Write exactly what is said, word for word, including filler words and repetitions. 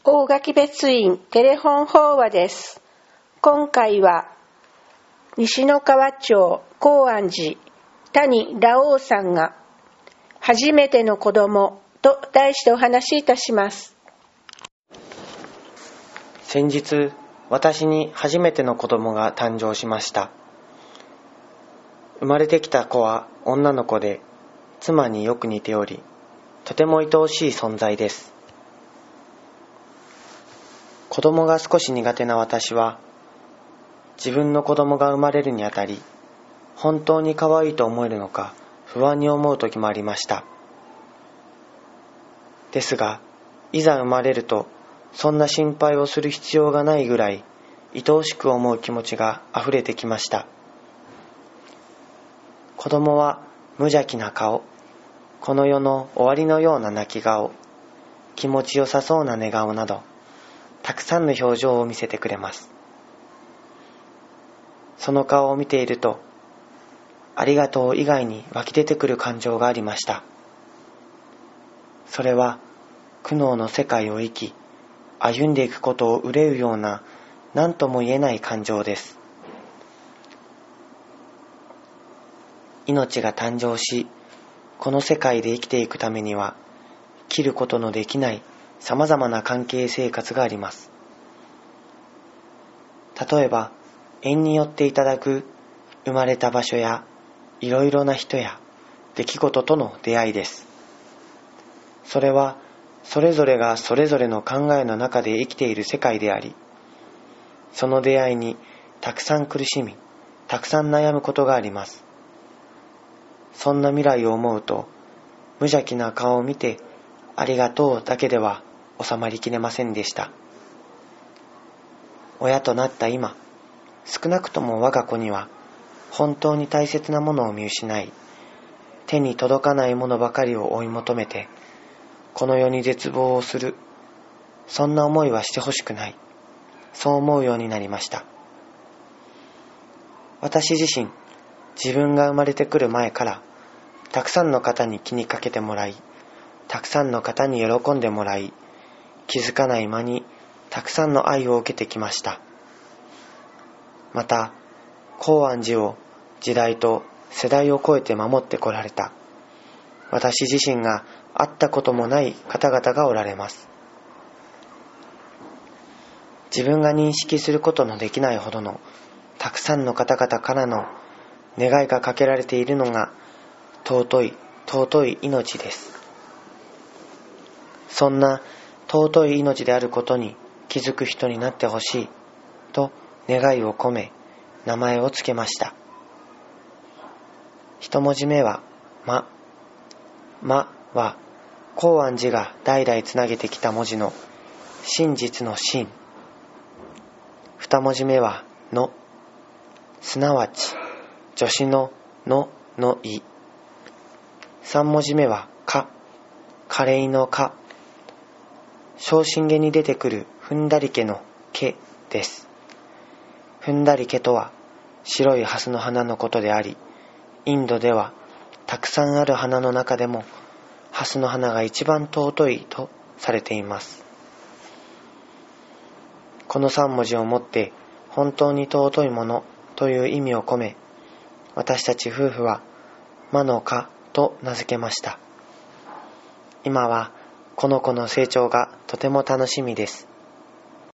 大垣別院テレフォン法話です。今回は西野川町高安寺谷羅王さんが初めての子供と題してお話しいたします。 先日、私に初めての子供が誕生しました。生まれてきた子は女の子で、妻によく似ており、とても愛おしい存在です。子供が少し苦手な私は、自分の子供が生まれるにあたり、本当に可愛いと思えるのか不安に思う時もありました。ですが、いざ生まれると、そんな心配をする必要がないぐらい、愛おしく思う気持ちがあふれてきました。子供は無邪気な顔、この世の終わりのような泣き顔、気持ちよさそうな寝顔など、たくさんの表情を見せてくれます。その顔を見ていると、ありがとう以外に湧き出てくる感情がありました。それは苦悩の世界を生き、歩んでいくことを憂うような何とも言えない感情です。命が誕生し、この世界で生きていくためには、切ることのできない様々な関係生活があります。例えば、縁によっていただく生まれた場所やいろいろな人や出来事との出会いです。それはそれぞれがそれぞれの考えの中で生きている世界であり、その出会いにたくさん苦しみ、たくさん悩むことがあります。そんな未来を思うと、無邪気な顔を見てありがとうだけでは収まりきれませんでした。親となった今、少なくとも我が子には本当に大切なものを見失い、手に届かないものばかりを追い求めて、この世に絶望をする、そんな思いはしてほしくない、そう思うようになりました。私自身、自分が生まれてくる前から、たくさんの方に気にかけてもらい、たくさんの方に喜んでもらい、気づかない間にたくさんの愛を受けてきました。また、高安寺を時代と世代を超えて守ってこられた、私自身が会ったこともない方々がおられます。自分が認識することのできないほどのたくさんの方々からの願いがかけられているのが尊い尊い命です。そんな尊い命であることに気づく人になってほしいと願いを込め名前をつけました。一文字目はま。まは高安寺が代々つなげてきた文字の真実の真。二文字目はの、すなわち助詞のののい。三文字目はか、華麗のか。小心下に出てくるふんだりけのけです。ふんだりけとは白いハスの花のことであり、インドではたくさんある花の中でもハスの花が一番尊いとされています。この三文字をもって本当に尊いものという意味を込め、私たち夫婦はまのかと名付けました。今はこの子の成長がとても楽しみです。